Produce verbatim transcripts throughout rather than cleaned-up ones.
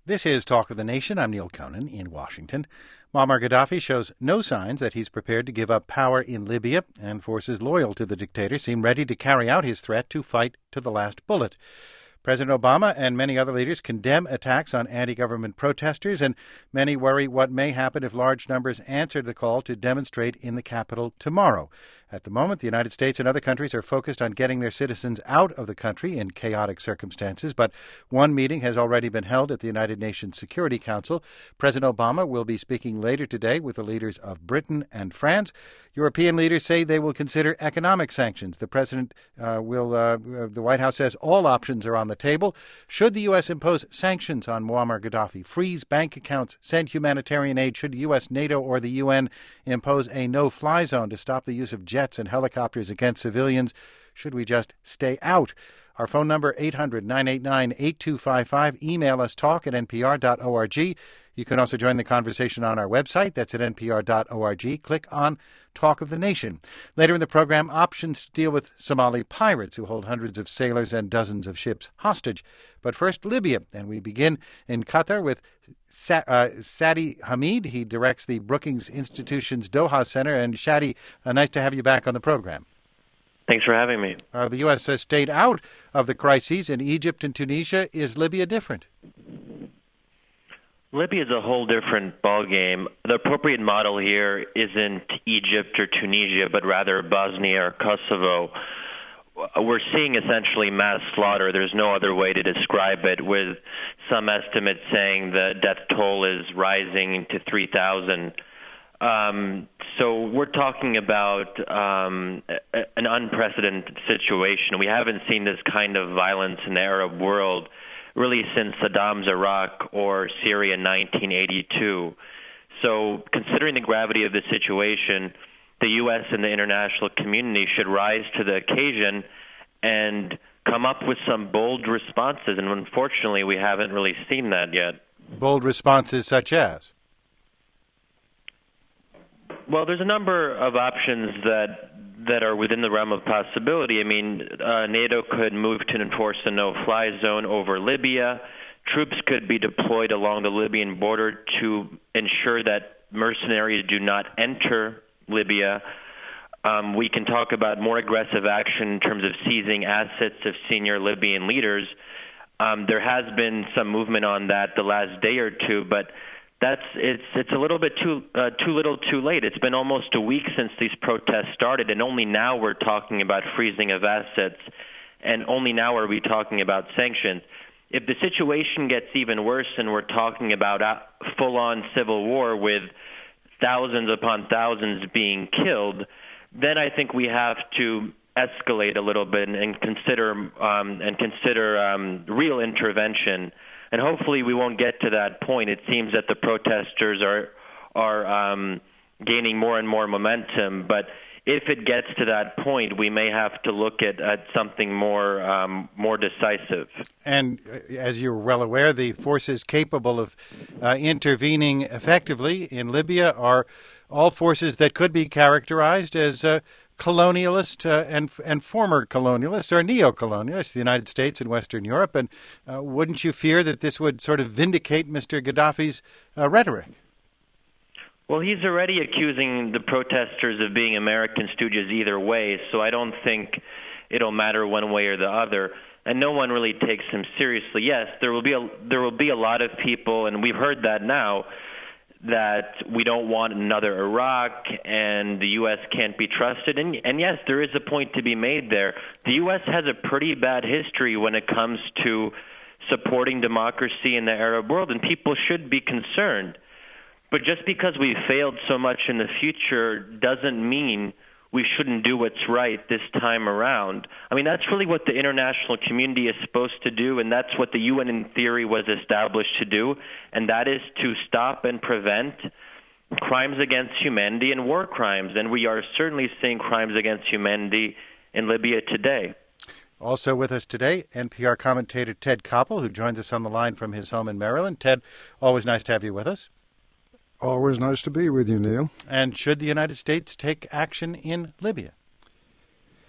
This is Talk of the Nation. I'm Neil Conan in Washington. Muammar Gaddafi shows no signs that he's prepared to give up power in Libya, and forces loyal to the dictator seem ready to carry out his threat to fight to the last bullet. President Obama and many other leaders condemn attacks on anti-government protesters, and many worry what may happen if large numbers answer the call to demonstrate in the capital tomorrow. At the moment, the United States and other countries are focused on getting their citizens out of the country in chaotic circumstances, but one meeting has already been held at the United Nations Security Council. President Obama will be speaking later today with the leaders of Britain and France. European leaders say they will consider economic sanctions. The president uh, will, uh, the White House says all options are on the table. Should the U S impose sanctions on Muammar Gaddafi, freeze bank accounts, send humanitarian aid? Should the U S, NATO, or the U N impose a no-fly zone to stop the use of jets and helicopters against civilians? Should we just stay out? Our phone number, eight hundred, nine eight nine, eight two five five. Email us, talk at n p r dot org. You can also join the conversation on our website. That's at n p r dot org. Click on Talk of the Nation. Later in the program, options to deal with Somali pirates who hold hundreds of sailors and dozens of ships hostage. But first, Libya. And we begin in Qatar with Sa- uh, Shadi Hamid. He directs the Brookings Institution's Doha Center. And Shadi, uh, nice to have you back on the program. Thanks for having me. Uh, the U S has stayed out of the crises in Egypt and Tunisia. Is Libya different? Libya is a whole different ballgame. The appropriate model here isn't Egypt or Tunisia, but rather Bosnia or Kosovo. We're seeing essentially mass slaughter. There's no other way to describe it, with some estimates saying the death toll is rising to three thousand. Um, so we're talking about um, a, an unprecedented situation. We haven't seen this kind of violence in the Arab world really since Saddam's Iraq or Syria in nineteen eighty-two. So considering the gravity of the situation, the U S and the international community should rise to the occasion and come up with some bold responses. And unfortunately, we haven't really seen that yet. Bold responses such as? Well, there's a number of options that that are within the realm of possibility. I mean, uh, NATO could move to enforce a no-fly zone over Libya. Troops could be deployed along the Libyan border to ensure that mercenaries do not enter Libya. Um, we can talk about more aggressive action in terms of seizing assets of senior Libyan leaders. Um, there has been some movement on that the last day or two, but That's it's it's a little bit too uh, too little, too late. It's been almost a week since these protests started, and only now we're talking about freezing of assets, and only now are we talking about sanctions. If the situation gets even worse and we're talking about a full-on civil war with thousands upon thousands being killed, then I think we have to escalate a little bit and, and consider um, and consider um, real intervention. And hopefully we won't get to that point. It seems that the protesters are are um, gaining more and more momentum. But if it gets to that point, we may have to look at, at something more um, more decisive. And as you're well aware, the forces capable of uh, intervening effectively in Libya are all forces that could be characterized as uh, colonialist uh, and and former colonialists or neo-colonialists, the United States and Western Europe. And uh, wouldn't you fear that this would sort of vindicate Mister Gaddafi's uh, rhetoric? Well, he's already accusing the protesters of being American stooges either way, so I don't think it'll matter one way or the other. And no one really takes him seriously. Yes, there will be a, there will be a lot of people, and we've heard that now, that we don't want another Iraq and the U S can't be trusted. And, and yes, there is a point to be made there. The U S has a pretty bad history when it comes to supporting democracy in the Arab world, and people should be concerned. But just because we failed so much in the future doesn't mean we shouldn't do what's right this time around. I mean, that's really what the international community is supposed to do, and that's what the U N in theory was established to do, and that is to stop and prevent crimes against humanity and war crimes. And we are certainly seeing crimes against humanity in Libya today. Also with us today, N P R commentator Ted Koppel, who joins us on the line from his home in Maryland. Ted, always nice to have you with us. Always nice to be with you, Neil. And should the United States take action in Libya?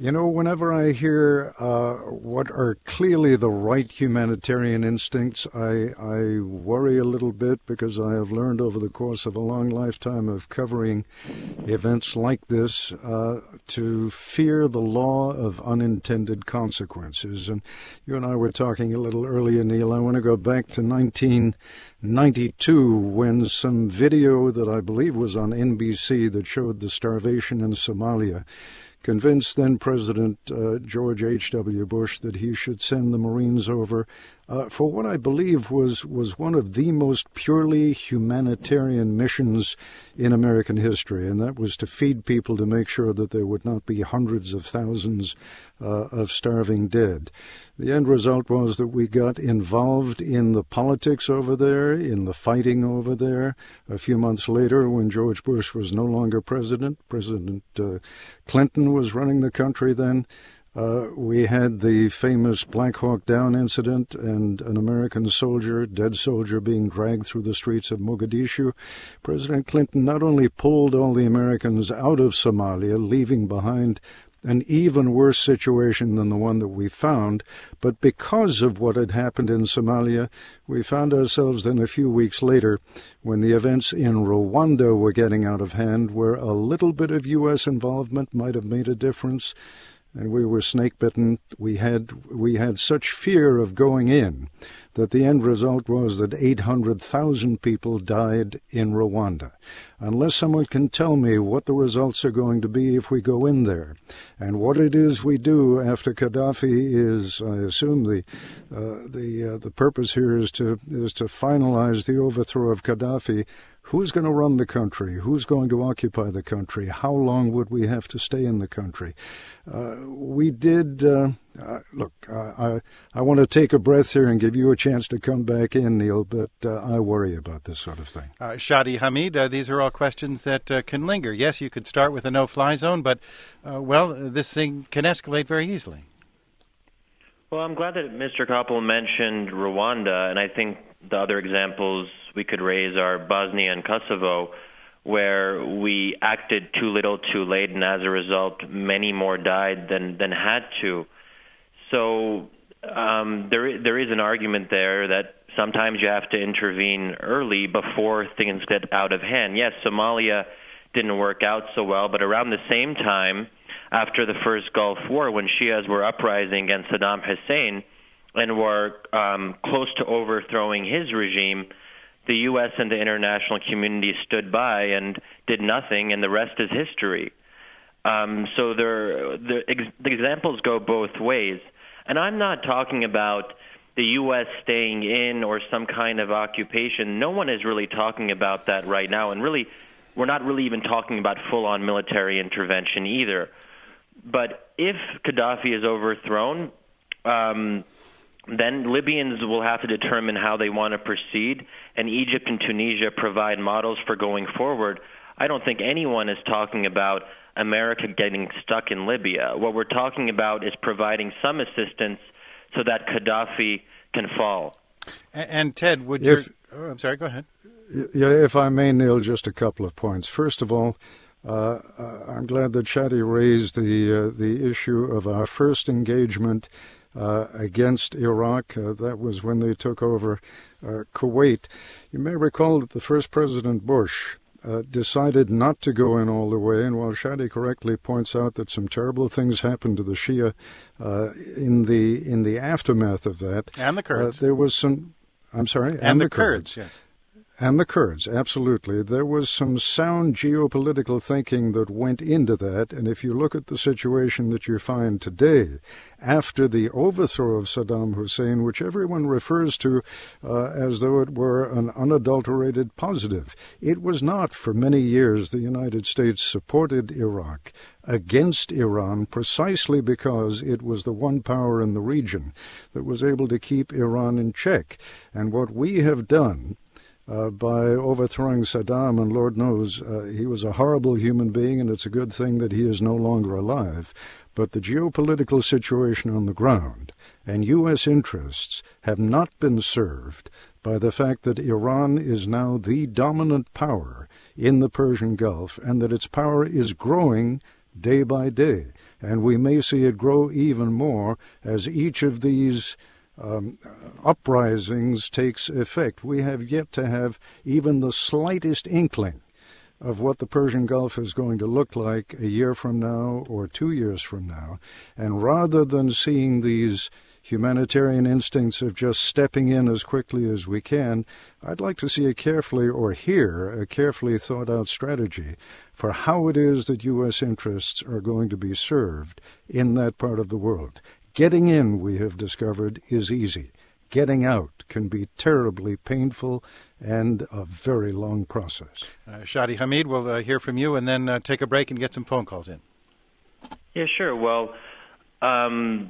You know, whenever I hear uh, what are clearly the right humanitarian instincts, I, I worry a little bit, because I have learned over the course of a long lifetime of covering events like this uh, to fear the law of unintended consequences. And you and I were talking a little earlier, Neil. I want to go back to nineteen ninety-two, when some video that I believe was on N B C that showed the starvation in Somalia convinced then President uh, George H W. Bush that he should send the Marines over uh, for what I believe was, was one of the most purely humanitarian missions in American history, and that was to feed people, to make sure that there would not be hundreds of thousands uh, of starving dead. The end result was that we got involved in the politics over there, in the fighting over there. A few months later, when George Bush was no longer president, President uh, Clinton was running the country then, uh, we had the famous Black Hawk Down incident and an American soldier, dead soldier, being dragged through the streets of Mogadishu. President Clinton not only pulled all the Americans out of Somalia, leaving behind an even worse situation than the one that we found, but because of what had happened in Somalia, we found ourselves then a few weeks later, when the events in Rwanda were getting out of hand, where a little bit of U S involvement might have made a difference, and we were snake-bitten. We had we had such fear of going in that the end result was that eight hundred thousand people died in Rwanda. Unless someone can tell me what the results are going to be if we go in there, and what it is we do after Gaddafi is, I assume the uh, the uh, the purpose here is to is to finalize the overthrow of Gaddafi. Who's going to run the country? Who's going to occupy the country? How long would we have to stay in the country? Uh, we did, uh, uh, look, uh, I, I want to take a breath here and give you a chance to come back in, Neil, but uh, I worry about this sort of thing. Uh, Shadi Hamid, uh, these are all questions that uh, can linger. Yes, you could start with a no-fly zone, but, uh, well, this thing can escalate very easily. Well, I'm glad that Mister Koppel mentioned Rwanda, and I think the other examples we could raise are Bosnia and Kosovo, where we acted too little too late, and as a result, many more died than, than had to. So um, there, there is an argument there that sometimes you have to intervene early before things get out of hand. Yes, Somalia didn't work out so well, but around the same time, after the first Gulf War, when Shias were uprising against Saddam Hussein and were um, close to overthrowing his regime, the U S and the international community stood by and did nothing, and the rest is history. Um, so there, the, ex- the examples go both ways. And I'm not talking about the U S staying in or some kind of occupation. No one is really talking about that right now. And really, we're not really even talking about full-on military intervention either. But if Gaddafi is overthrown, um, then Libyans will have to determine how they want to proceed, and Egypt and Tunisia provide models for going forward. I don't think anyone is talking about America getting stuck in Libya. What we're talking about is providing some assistance so that Gaddafi can fall. And, and Ted, would if, you... Oh, I'm sorry, go ahead. Yeah, if I may, Neil, just a couple of points. First of all, uh, I'm glad that Shadi raised the, uh, the issue of our first engagement Uh, against Iraq. Uh, that was when they took over uh, Kuwait. You may recall that the first President Bush uh, decided not to go in all the way, and while Shadi correctly points out that some terrible things happened to the Shia uh, in the in the aftermath of that, and the Kurds, uh, there was some. I'm sorry, and, and the, the Kurds, Kurds, yes. And the Kurds, absolutely. There was some sound geopolitical thinking that went into that, and if you look at the situation that you find today, after the overthrow of Saddam Hussein, which everyone refers to uh, as though it were an unadulterated positive, it was not. For many years, the United States supported Iraq against Iran precisely because it was the one power in the region that was able to keep Iran in check. And what we have done Uh, by overthrowing Saddam, and Lord knows uh, he was a horrible human being, and it's a good thing that he is no longer alive. But the geopolitical situation on the ground and U S interests have not been served by the fact that Iran is now the dominant power in the Persian Gulf, and that its power is growing day by day. And we may see it grow even more as each of these um, uprisings takes effect. We have yet to have even the slightest inkling of what the Persian Gulf is going to look like a year from now or two years from now. And rather than seeing these humanitarian instincts of just stepping in as quickly as we can, I'd like to see a carefully, or hear a carefully thought out strategy for how it is that U S interests are going to be served in that part of the world. Getting in, we have discovered, is easy. Getting out can be terribly painful and a very long process. Uh, Shadi Hamid, we'll uh, hear from you and then uh, take a break and get some phone calls in. Yeah, sure. Well, um,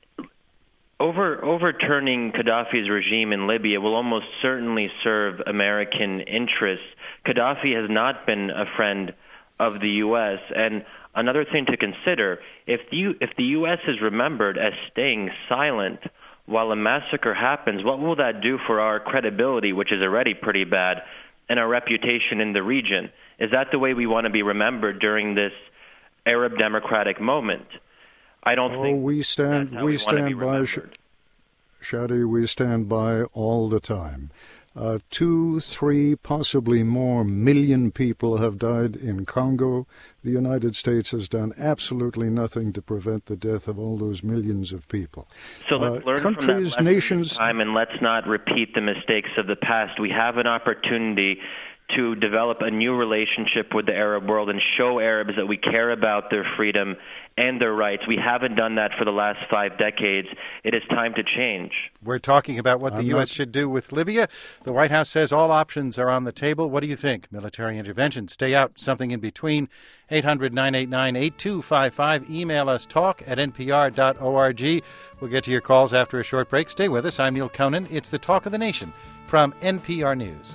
over, overturning Gaddafi's regime in Libya will almost certainly serve American interests. Gaddafi has not been a friend of the U S, and another thing to consider, if the, U, if the U S is remembered as staying silent while a massacre happens, what will that do for our credibility, which is already pretty bad, and our reputation in the region? Is that the way we want to be remembered during this Arab democratic moment? I don't oh, think we stand that's how we we stand by Sh- Shadi, we stand by all the time. Uh, two, three, possibly more million people have died in Congo. The United States has done absolutely nothing to prevent the death of all those millions of people. So let's uh, learn countries, from that lesson nations, this time, and let's not repeat the mistakes of the past. We have an opportunity to develop a new relationship with the Arab world and show Arabs that we care about their freedom and their rights. We haven't done that for the last five decades. It is time to change. We're talking about what I'm the U S not... should do with Libya. The White House says all options are on the table. What do you think? Military intervention, stay out, something in between? eight hundred, nine eight nine, eight two five five. Email us talk at n p r dot org. We'll get to your calls after a short break. Stay with us. I'm Neil Conan. It's the Talk of the Nation from N P R News.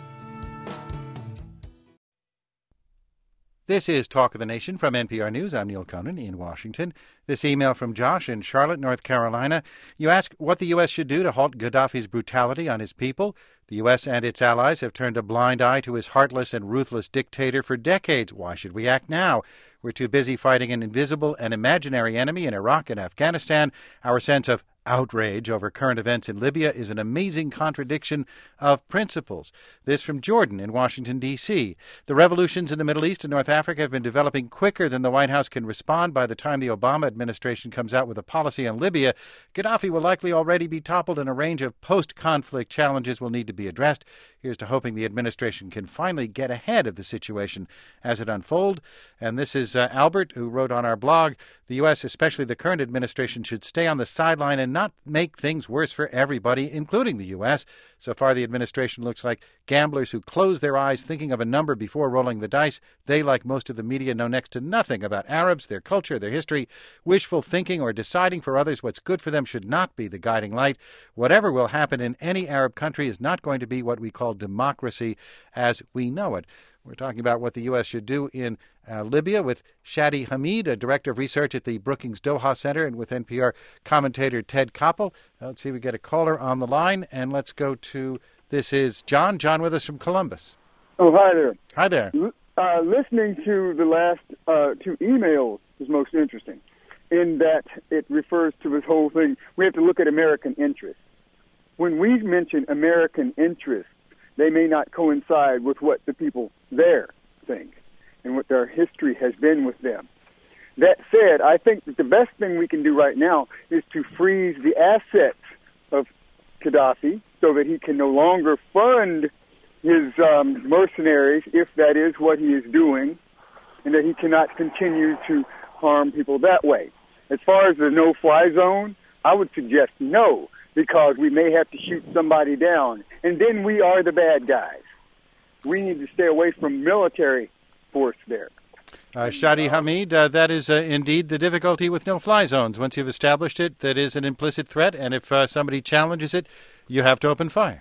This is Talk of the Nation from N P R News. I'm Neil Conan in Washington. This email from Josh in Charlotte, North Carolina. You ask what the U S should do to halt Gaddafi's brutality on his people. The U S and its allies have turned a blind eye to his heartless and ruthless dictator for decades. Why should we act now? We're too busy fighting an invisible and imaginary enemy in Iraq and Afghanistan. Our sense of outrage over current events in Libya is an amazing contradiction of principles. This from Jordan in Washington, D C The revolutions in the Middle East and North Africa have been developing quicker than the White House can respond. By the time the Obama administration comes out with a policy on Libya, Gaddafi will likely already be toppled, and a range of post-conflict challenges will need to be addressed. Here's to hoping the administration can finally get ahead of the situation as it unfolds. And this is uh, Albert, who wrote on our blog, the U S, especially the current administration, should stay on the sideline and not make things worse for everybody, including the U S. So far, the administration looks like gamblers who close their eyes thinking of a number before rolling the dice. They, like most of the media, know next to nothing about Arabs, their culture, their history. Wishful thinking or deciding for others what's good for them should not be the guiding light. Whatever will happen in any Arab country is not going to be what we call democracy as we know it. We're talking about what the U S should do in uh, Libya with Shadi Hamid, a director of research at the Brookings Doha Center, and with N P R commentator Ted Koppel. Uh, let's see if we get a caller on the line, and let's go to, this is John. John with us from Columbus. Oh, hi there. Hi there. Uh, listening to the last uh, two emails is most interesting in that it refers to this whole thing. We have to look at American interests. When we mention American interests, they may not coincide with what the people there think and what their history has been with them. That said, I think that the best thing we can do right now is to freeze the assets of Gaddafi so that he can no longer fund his um, mercenaries, if that is what he is doing, and that he cannot continue to harm people that way. As far as the no-fly zone, I would suggest no, because we may have to shoot somebody down, and then we are the bad guys. We need to stay away from military force there. Uh, Shadi Hamid, uh, that is uh, indeed the difficulty with no-fly zones. Once you've established it, that is an implicit threat, and if uh, somebody challenges it, you have to open fire.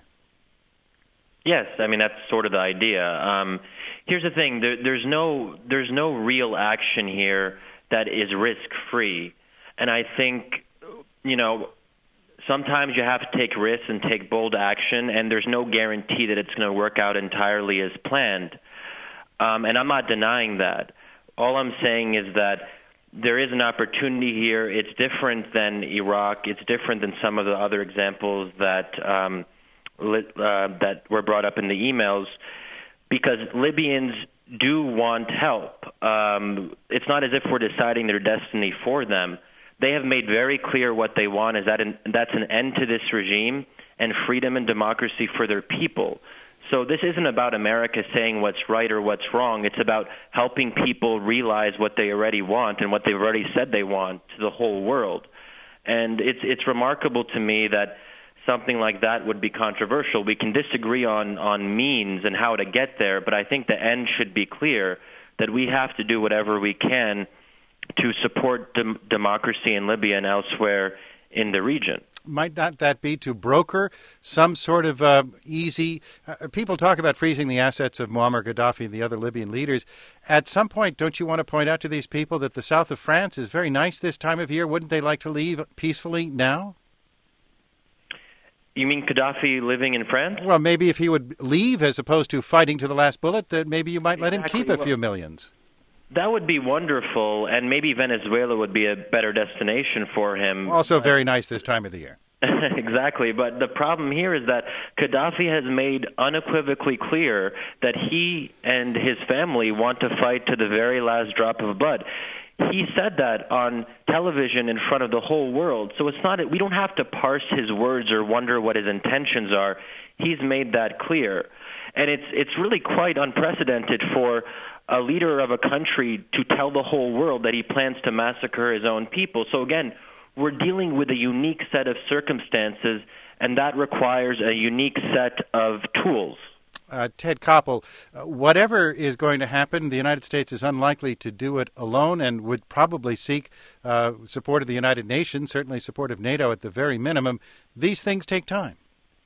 Yes, I mean, that's sort of the idea. Um, here's the thing. There, there's no there's no real action here that is risk-free. And I think, you know, sometimes you have to take risks and take bold action, and there's no guarantee that it's going to work out entirely as planned. Um, and I'm not denying that. All I'm saying is that there is an opportunity here. It's different than Iraq. It's different than some of the other examples that um, li- uh, that were brought up in the emails, because Libyans do want help. Um, it's not as if we're deciding their destiny for them. They have made very clear what they want is that an, that's an end to this regime and freedom and democracy for their people. So this isn't about America saying what's right or what's wrong. It's about helping people realize what they already want and what they've already said they want to the whole world. And it's it's remarkable to me that something like that would be controversial. We can disagree on, on means and how to get there, but I think the end should be clear, that we have to do whatever we can to support dem- democracy in Libya and elsewhere in the region. Might not that be to broker some sort of uh, easy... Uh, people talk about freezing the assets of Muammar Gaddafi and the other Libyan leaders. At some point, don't you want to point out to these people that the south of France is very nice this time of year? Wouldn't they like to leave peacefully now? You mean Gaddafi living in France? Well, maybe if he would leave as opposed to fighting to the last bullet, that maybe you might let Exactly. him keep a Well, few millions. That would be wonderful, and maybe Venezuela would be a better destination for him. Also very nice this time of the year. Exactly, but the problem here is that Gaddafi has made unequivocally clear that he and his family want to fight to the very last drop of blood. He said that on television in front of the whole world. So it's not, we don't have to parse his words or wonder what his intentions are. He's made that clear. And it's it's really quite unprecedented for a leader of a country to tell the whole world that he plans to massacre his own people. So again, we're dealing with a unique set of circumstances, and that requires a unique set of tools. Uh, Ted Koppel, uh, whatever is going to happen, the United States is unlikely to do it alone and would probably seek uh, support of the United Nations, certainly support of NATO at the very minimum. These things take time.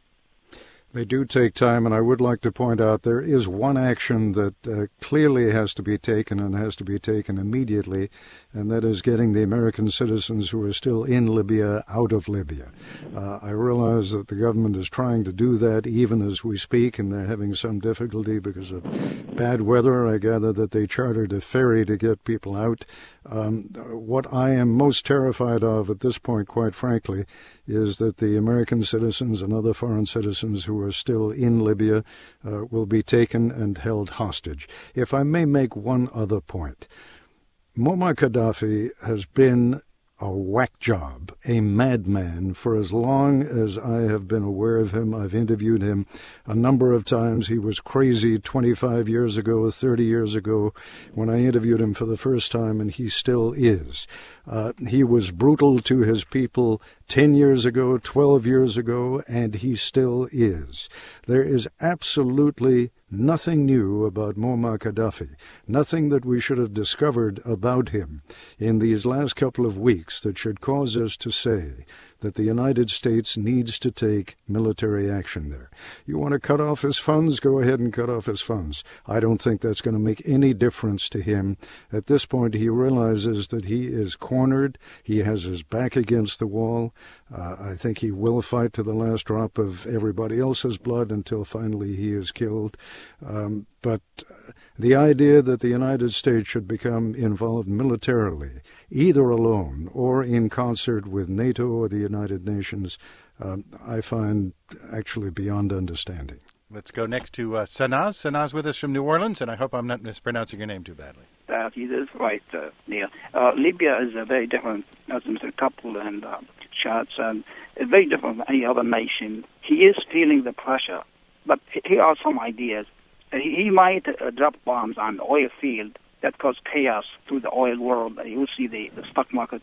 They do take time, and I would like to point out there is one action that uh, clearly has to be taken and has to be taken immediately, and that is getting the American citizens who are still in Libya out of Libya. Uh, I realize that the government is trying to do that even as we speak, and they're having some difficulty because of bad weather. I gather that they chartered a ferry to get people out. Um, what I am most terrified of at this point, quite frankly, is that the American citizens and other foreign citizens who are still in Libya uh, will be taken and held hostage. If I may make one other point, Muammar Gaddafi has been a whack job, a madman, for as long as I have been aware of him. I've interviewed him a number of times. He was crazy twenty-five years ago, thirty years ago, when I interviewed him for the first time, and he still is. Uh, he was brutal to his people ten years ago, twelve years ago, and he still is. There is absolutely nothing new about Muammar Gaddafi, nothing that we should have discovered about him in these last couple of weeks that should cause us to say that the United States needs to take military action there. You want to cut off his funds? Go ahead and cut off his funds. I don't think that's going to make any difference to him. At this point, he realizes that he is cornered. He has his back against the wall. Uh, I think he will fight to the last drop of everybody else's blood until finally he is killed. Um, but uh, the idea that the United States should become involved militarily, either alone or in concert with NATO or the United Nations, um, I find actually beyond understanding. Let's go next to uh, Sanaz. Sanaz with us from New Orleans, and I hope I'm not mispronouncing your name too badly. That is right, uh, Neil. Uh, Libya is a very different, as Mister Koppel and uh, Schatz, and very different from any other nation. He is feeling the pressure, but here are some ideas. He, he might uh, drop bombs on the oil field that cause chaos through the oil world. You will see the, the stock market.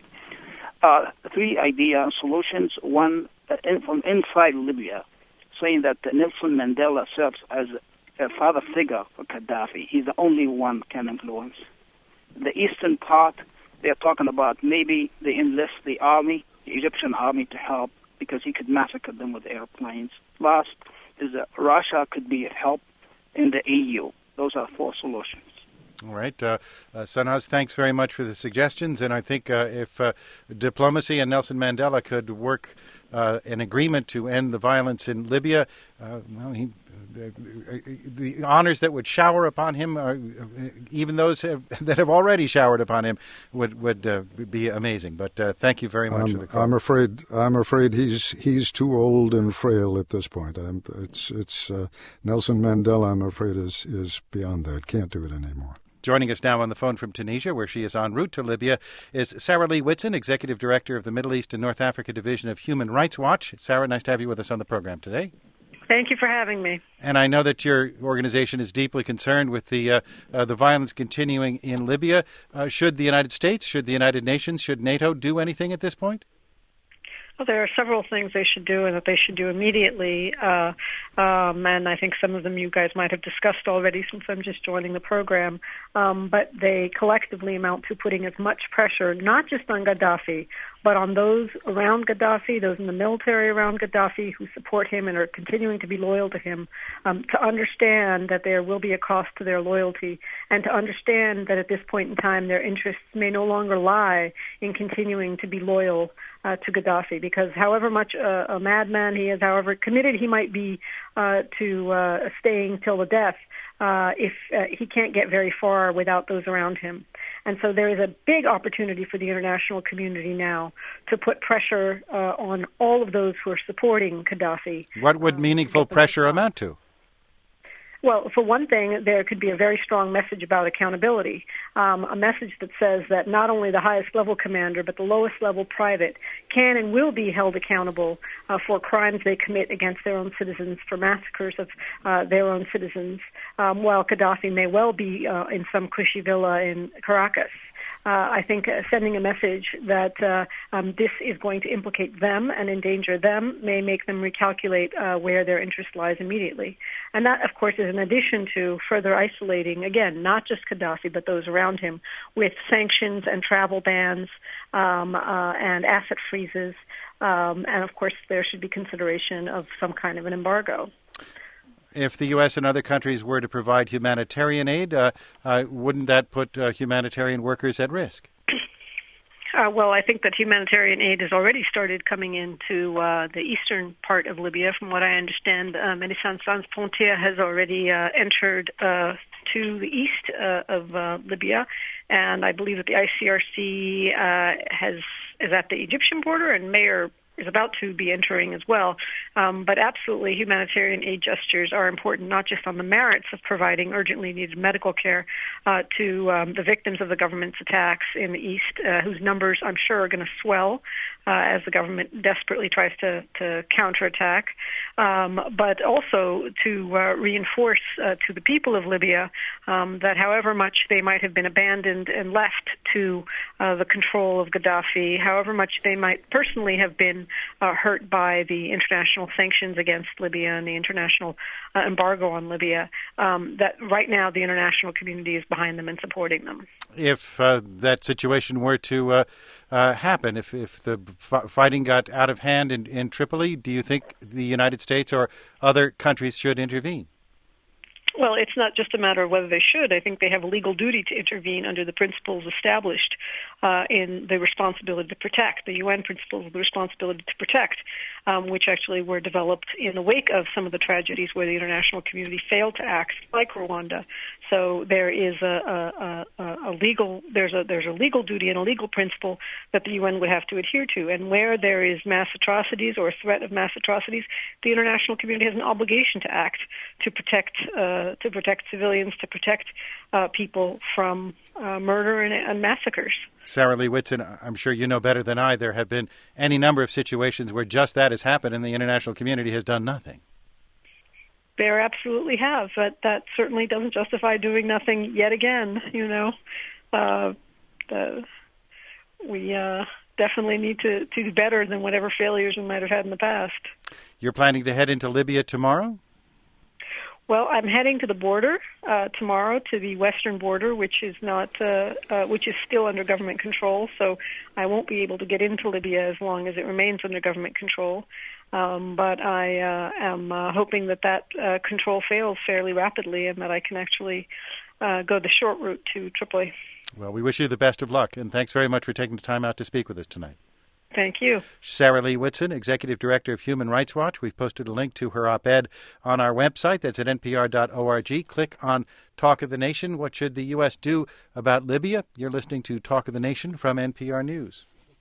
Uh, three idea solutions. One, uh, in, from inside Libya, saying that Nelson Mandela serves as a father figure for Gaddafi. He's the only one can influence. The eastern part, they're talking about maybe they enlist the army, the Egyptian army, to help because he could massacre them with airplanes. Last is that Russia could be of help in the E U. Those are four solutions. All right. Uh, uh, Sanaz, thanks very much for the suggestions. And I think uh, if uh, diplomacy and Nelson Mandela could work uh, an agreement to end the violence in Libya, uh, well, he, the, the honors that would shower upon him, are, even those have, that have already showered upon him, would would uh, be amazing. But uh, thank you very much I'm, for the call. I'm afraid I'm afraid he's he's too old and frail at this point. I'm, it's it's uh, Nelson Mandela, I'm afraid, is is beyond that. Can't do it anymore. Joining us now on the phone from Tunisia, where she is en route to Libya, is Sarah Lee Whitson, Executive Director of the Middle East and North Africa Division of Human Rights Watch. Sarah, nice to have you with us on the program today. Thank you for having me. And I know that your organization is deeply concerned with the uh, uh, the violence continuing in Libya. Uh, should the United States, should the United Nations, should NATO do anything at this point? Well, there are several things they should do and that they should do immediately, uh, um, and I think some of them you guys might have discussed already since I'm just joining the program, um, but they collectively amount to putting as much pressure, not just on Gaddafi, but on those around Gaddafi, those in the military around Gaddafi who support him and are continuing to be loyal to him, um, to understand that there will be a cost to their loyalty, and to understand that at this point in time their interests may no longer lie in continuing to be loyal Uh, to Gaddafi, because however much uh, a madman he is, however committed he might be uh, to uh, staying till the death, uh, if uh, he can't get very far without those around him. And so there is a big opportunity for the international community now to put pressure uh, on all of those who are supporting Gaddafi. What would meaningful um, pressure amount to? Well, for one thing, there could be a very strong message about accountability, um, a message that says that not only the highest level commander, but the lowest level private can and will be held accountable uh, for crimes they commit against their own citizens, for massacres of uh, their own citizens, um, while Gaddafi may well be uh, in some cushy villa in Caracas. Uh, I think uh, sending a message that uh, um, this is going to implicate them and endanger them may make them recalculate uh, where their interest lies immediately. And that, of course, is in addition to further isolating, again, not just Gaddafi, but those around him, with sanctions and travel bans um, uh, and asset freezes. Um, and, of course, there should be consideration of some kind of an embargo. If the U S and other countries were to provide humanitarian aid, uh, uh, wouldn't that put uh, humanitarian workers at risk? Uh, well, I think that humanitarian aid has already started coming into uh, the eastern part of Libya. From what I understand, uh, Médecins Sans Frontières has already uh, entered uh, to the east uh, of uh, Libya, and I believe that the I C R C uh, has is at the Egyptian border and may or is about to be entering as well. Um, but absolutely, humanitarian aid gestures are important, not just on the merits of providing urgently needed medical care uh, to um, the victims of the government's attacks in the east, uh, whose numbers I'm sure are going to swell uh, as the government desperately tries to, to counterattack, um, but also to uh, reinforce uh, to the people of Libya um, that however much they might have been abandoned and left to uh, the control of Gaddafi, however much they might personally have been Uh, hurt by the international sanctions against Libya and the international uh, embargo on Libya, um, that right now the international community is behind them and supporting them. If uh, that situation were to uh, uh, happen, if, if the f- fighting got out of hand in, in Tripoli, do you think the United States or other countries should intervene? Well, it's not just a matter of whether they should. I think they have a legal duty to intervene under the principles established uh, in the responsibility to protect, the U N principles of the responsibility to protect, um, which actually were developed in the wake of some of the tragedies where the international community failed to act, like Rwanda. So there is a, a, a, a legal there's a there's a legal duty and a legal principle that the U N would have to adhere to. And where there is mass atrocities or a threat of mass atrocities, the international community has an obligation to act to protect uh, to protect civilians, to protect uh, people from uh, murder and, and massacres. Sarah Lee Whitson, I'm sure you know better than I, there have been any number of situations where just that has happened and the international community has done nothing. There absolutely have, but that certainly doesn't justify doing nothing yet again, you know. Uh, the, we uh, definitely need to, to do better than whatever failures we might have had in the past. You're planning to head into Libya tomorrow? Well, I'm heading to the border uh, tomorrow, to the western border, which is not, uh, uh, which is still under government control. So I won't be able to get into Libya as long as it remains under government control. Um, but I uh, am uh, hoping that that uh, control fails fairly rapidly, and that I can actually uh, go the short route to Tripoli. Well, we wish you the best of luck, and thanks very much for taking the time out to speak with us tonight. Thank you. Sarah Lee Whitson, Executive Director of Human Rights Watch. We've posted a link to her op-ed on our website. That's at N P R dot org. Click on Talk of the Nation. What should the U S do about Libya? You're listening to Talk of the Nation from N P R News.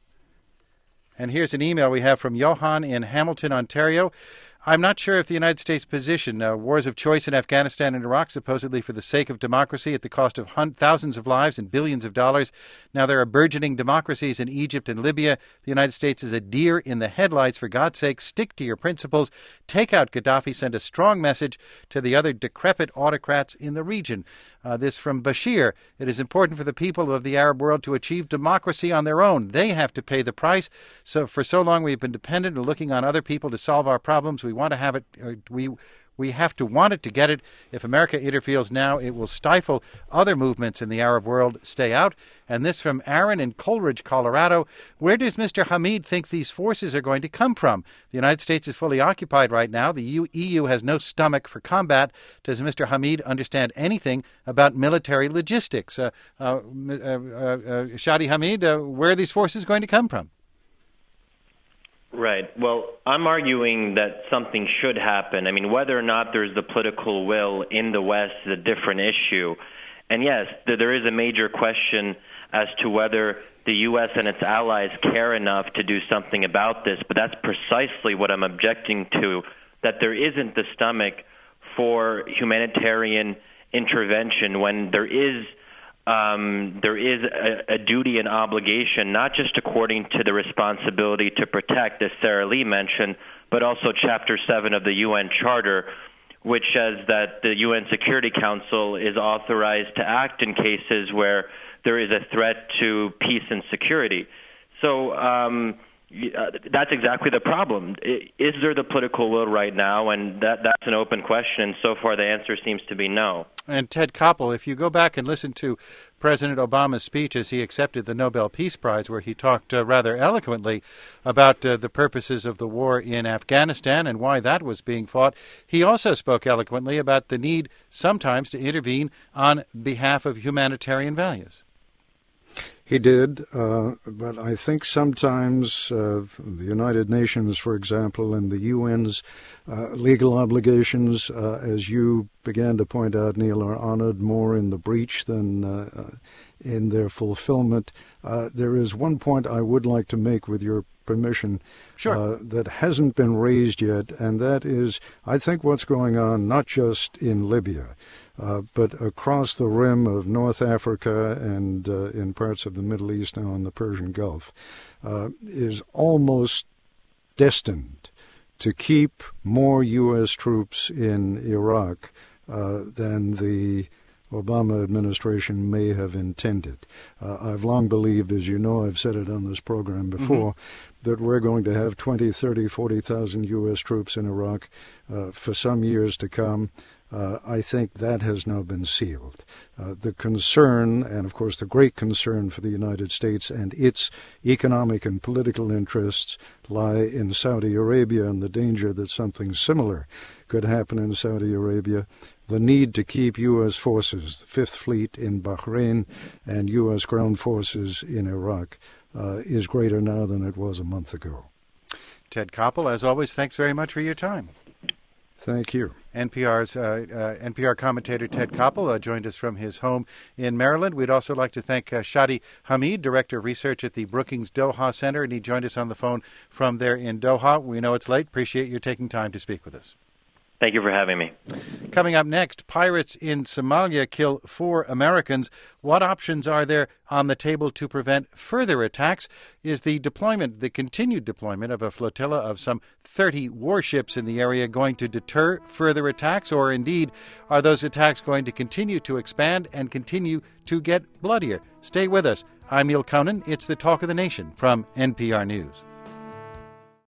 And here's an email we have from Johan in Hamilton, Ontario. I'm not sure if the United States' position, uh, wars of choice in Afghanistan and Iraq, supposedly for the sake of democracy at the cost of hun- thousands of lives and billions of dollars. Now there are burgeoning democracies in Egypt and Libya. The United States is a deer in the headlights. For God's sake, stick to your principles. Take out Gaddafi. Send a strong message to the other decrepit autocrats in the region. Uh, this from Bashir. It is important for the people of the Arab world to achieve democracy on their own. They have to pay the price. So for so long we've been dependent and looking on other people to solve our problems. We want to have it. Uh, we we have to want it to get it. If America interferes now, it will stifle other movements in the Arab world. Stay out. And this from Aaron in Coleridge, Colorado. Where does Mister Hamid think these forces are going to come from? The United States is fully occupied right now. The E U has no stomach for combat. Does Mister Hamid understand anything about military logistics? Uh, uh, uh, uh, Shadi Hamid, uh, where are these forces going to come from? Right. Well, I'm arguing that something should happen. I mean, whether or not there's the political will in the West is a different issue. And yes, there is a major question as to whether the U S and its allies care enough to do something about this. But that's precisely what I'm objecting to, that there isn't the stomach for humanitarian intervention when there is Um, there is a, a duty and obligation, not just according to the responsibility to protect, as Sarah Lee mentioned, but also Chapter seven of the U N Charter, which says that the U N Security Council is authorized to act in cases where there is a threat to peace and security. So um, uh, that's exactly the problem. Is there the political will right now? And that, that's an open question, and so far the answer seems to be no. And Ted Koppel, if you go back and listen to President Obama's speech as he accepted the Nobel Peace Prize, where he talked uh, rather eloquently about uh, the purposes of the war in Afghanistan and why that was being fought, he also spoke eloquently about the need sometimes to intervene on behalf of humanitarian values. He did, uh, but I think sometimes uh, the United Nations, for example, and the U N's uh, legal obligations, uh, as you began to point out, Neil, are honored more in the breach than uh, in their fulfillment. Uh, there is one point I would like to make, with your permission, sure. uh, that hasn't been raised yet, and that is, I think, what's going on not just in Libya, Uh, but across the rim of North Africa and uh, in parts of the Middle East now in the Persian Gulf, uh, is almost destined to keep more U S troops in Iraq uh, than the Obama administration may have intended. Uh, I've long believed, as you know, I've said it on this program before, mm-hmm. that we're going to have twenty, thirty, forty thousand U S troops in Iraq uh, for some years to come. Uh, I think that has now been sealed. Uh, the concern, and of course the great concern for the United States and its economic and political interests, lie in Saudi Arabia and the danger that something similar could happen in Saudi Arabia. The need to keep U S forces, the Fifth Fleet in Bahrain and U S ground forces in Iraq, uh, is greater now than it was a month ago. Ted Koppel, as always, thanks very much for your time. Thank you. N P R's uh, uh, N P R commentator Ted Koppel uh, joined us from his home in Maryland. We'd also like to thank uh, Shadi Hamid, Director of Research at the Brookings Doha Center, and he joined us on the phone from there in Doha. We know it's late. Appreciate your taking time to speak with us. Thank you for having me. Coming up next, pirates in Somalia kill four Americans. What options are there on the table to prevent further attacks? Is the deployment, the continued deployment of a flotilla of some thirty warships in the area going to deter further attacks? Or indeed, are those attacks going to continue to expand and continue to get bloodier? Stay with us. I'm Neil Conan. It's the Talk of the Nation from N P R News.